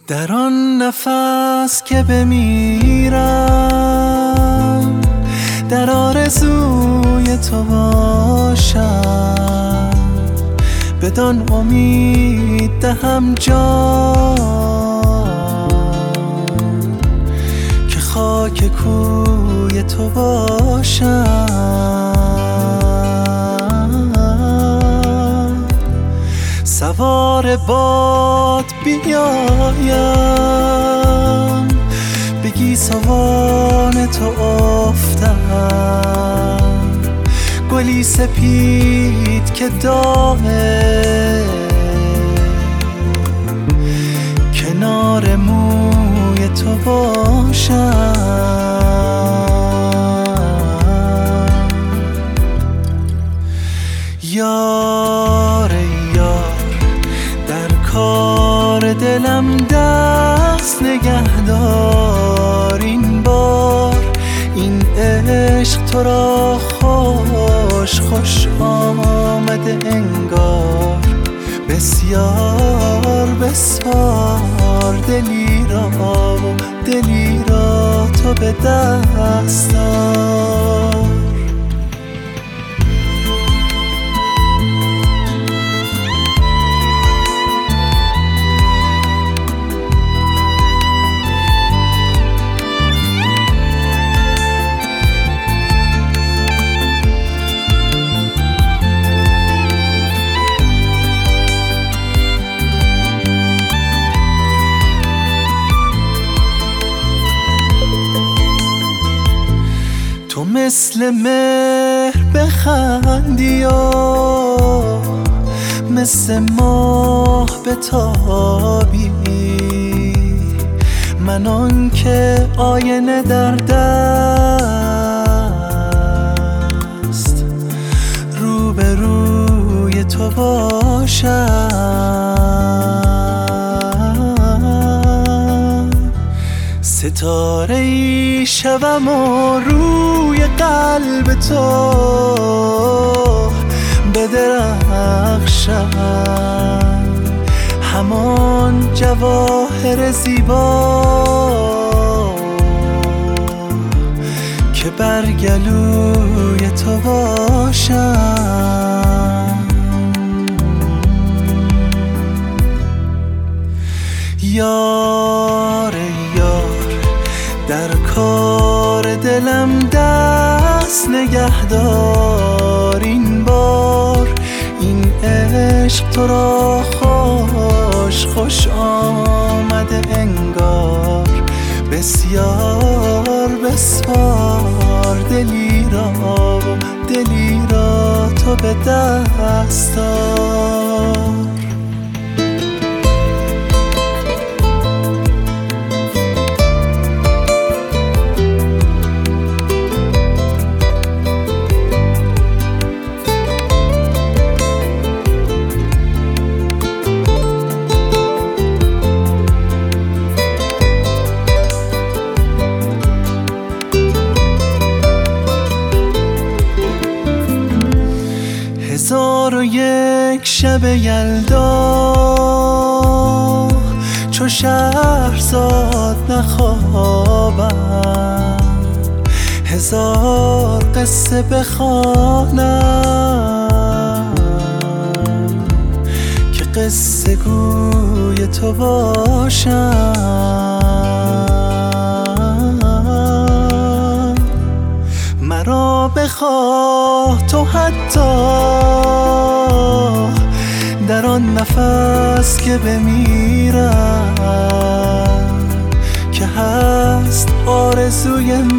در آن نفس که بمیرم در آرزوی تو باشم، بدان امید دهم جان که خاک کوی تو باشم. سوار باد بیایم بگی سوان تو افتم، گلی سپید که داغه کنار موی تو باشم. یار در کار دلم دست نگهدار، این بار این عشق تو را خوش خوش آمده انگار. بسیار بسپار دلی را و دلی را تو به دست دار. تو مثل مهر بخندی و مثل ماه بتابی، من آن که آینه در دست روبروی تو باشم. ستاره ای شوم و روی قلب تو بدرخشم، همان جواهر زیبا که بر گلوی تو باشم. یار در کار دلم دست نگهدار، این بار این عشق تو را خوش خوش آمده انگار. بسیار بسپار دلی را و دلی را تو به دست دار. هزار و یک شب یلدا چو شهرزاد نخوابم، هزار قصه بخوانم که قصه گوی تو باشم. مرا بخواه تو حتی در آن نفس که بمیرم، که هست آرزوی